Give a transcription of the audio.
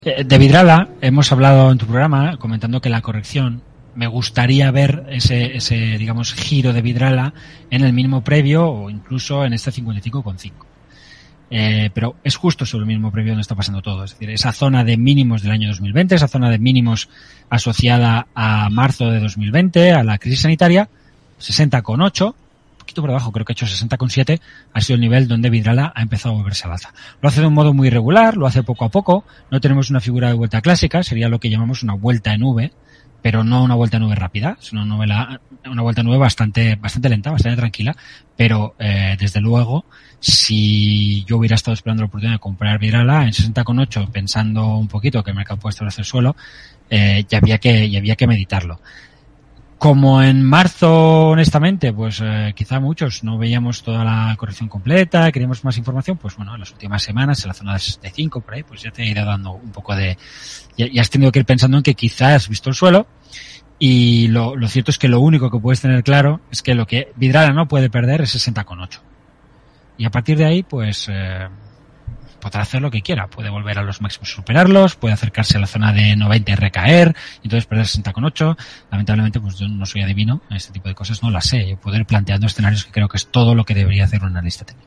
De Vidrala hemos hablado en tu programa comentando que la corrección, me gustaría ver ese digamos, giro de Vidrala en el mínimo previo o incluso en este 55,5. Pero es justo sobre el mínimo previo donde está pasando todo. Es decir, esa zona de mínimos del año 2020, esa zona de mínimos asociada a marzo de 2020, a la crisis sanitaria, 60,8, un poquito por debajo, creo que ha hecho 60,7, ha sido el nivel donde Vidrala ha empezado a volverse al alza. Lo hace de un modo muy irregular, lo hace poco a poco, no tenemos una figura de vuelta clásica, sería lo que llamamos una vuelta en V, pero no una vuelta en V rápida, sino una vuelta en V bastante lenta, bastante tranquila, pero desde luego, si yo hubiera estado esperando la oportunidad de comprar Vidrala en 60,8, pensando un poquito que el mercado puede establecer suelo, ya había que meditarlo. Como en marzo, honestamente, pues quizá muchos no veíamos toda la corrección completa, queríamos más información, pues bueno, en las últimas semanas, en la zona de 65, por ahí, pues ya te iré dando un poco de... Ya has tenido que ir pensando en que quizás has visto el suelo, y lo cierto es que lo único que puedes tener claro es que lo que Vidrala no puede perder es 60,8. Y a partir de ahí, pues... podrá hacer lo que quiera, puede volver a los máximos, superarlos, puede acercarse a la zona de 90 y recaer, y entonces perder 60,8. Lamentablemente, pues yo no soy adivino, este tipo de cosas no las sé. Yo puedo ir planteando escenarios que creo que es todo lo que debería hacer un analista técnico.